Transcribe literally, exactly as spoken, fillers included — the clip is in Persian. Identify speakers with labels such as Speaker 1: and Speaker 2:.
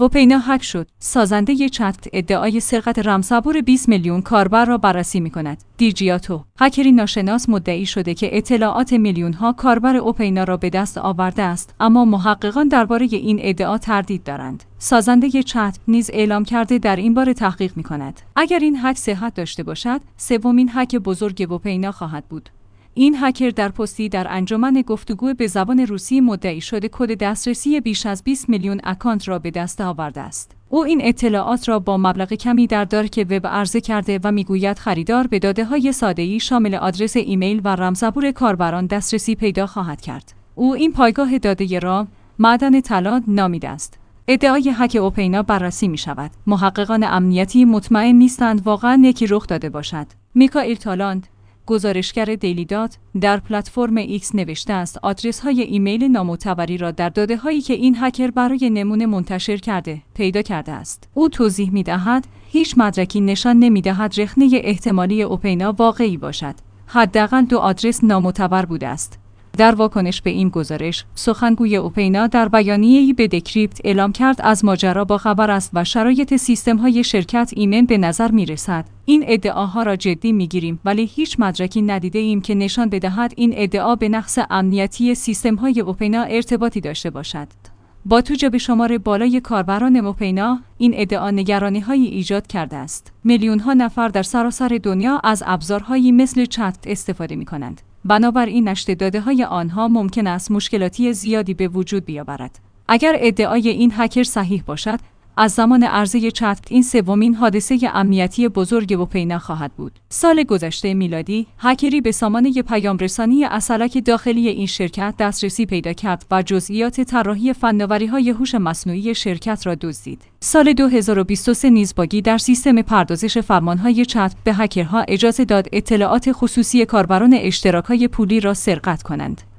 Speaker 1: اوپینا هک شد. سازنده چت ادعای سرقت رمزعبور بیست میلیون کاربر را بررسی می‌کند. دیجیاتو، هکری ناشناس مدعی شده که اطلاعات میلیون‌ها کاربر اوپینا را به دست آورده است، اما محققان درباره این ادعا تردید دارند. سازنده چت نیز اعلام کرده در این باره تحقیق می‌کند. اگر این هک صحت داشته باشد، سومین هک بزرگ اوپینا خواهد بود. این هکر در پستی در انجمن گفتگو به زبان روسی مدعی شده کد دسترسی بیش از بیست میلیون اکانت را به دست آورده است. او این اطلاعات را با مبلغ کمی در دارک وب عرضه کرده و میگوید خریدار به داده‌های ساده‌ای شامل آدرس ایمیل و رمزعبور کاربران دسترسی پیدا خواهد کرد. او این پایگاه داده را معدن طلا نامیده است. ادعای هک اوپینا بررسی می شود. محققان امنیتی مطمئن نیستند واقعا یکی رخ داده باشد. میکائیل تالاند، گزارشگر دیلی دات، در پلتفرم ایکس نوشته است آدرس‌های ایمیل نامعتبری را در داده‌هایی که این هکر برای نمونه منتشر کرده پیدا کرده است. او توضیح می‌دهد هیچ مدرکی نشان نمی‌دهد رخنه احتمالی اوپینا واقعی باشد. حداقل دو آدرس نامعتبر بوده است. در واکنش به این گزارش، سخنگوی اوپینا در بیانیه‌ای به دکریپت اعلام کرد از ماجرا باخبر است و شرایط سیستم‌های شرکت ایمن به نظر می‌رسد. این ادعاها را جدی می‌گیریم ولی هیچ مدرکی ندیده‌ایم که نشان بدهد این ادعا به نقص امنیتی سیستم‌های اوپینا ارتباطی داشته باشد. با توجه به شمار بالای کاربران اوپینا، این ادعا نگرانی‌هایی ایجاد کرده است. میلیون‌ها نفر در سراسر دنیا از ابزارهایی مثل چت استفاده می‌کنند. بنابراین نشر داده‌های آنها ممکن است مشکلاتی زیادی به وجود بیاورد. اگر ادعای این هکر صحیح باشد، از زمان عرضه چت این سومین حادثه امنیتی بزرگ اوپینا خواهد بود. سال گذشته میلادی، هکری به سامانه پیام‌رسانی اصلک داخلی این شرکت دسترسی پیدا کرد و جزئیات طراحی فناوری‌های هوش مصنوعی شرکت را دزدید. سال دو هزار و بیست و سه نیز باگی در سیستم پردازش فرمان‌های چت به هکرها اجازه داد اطلاعات خصوصی کاربران اشتراک‌های پولی را سرقت کنند.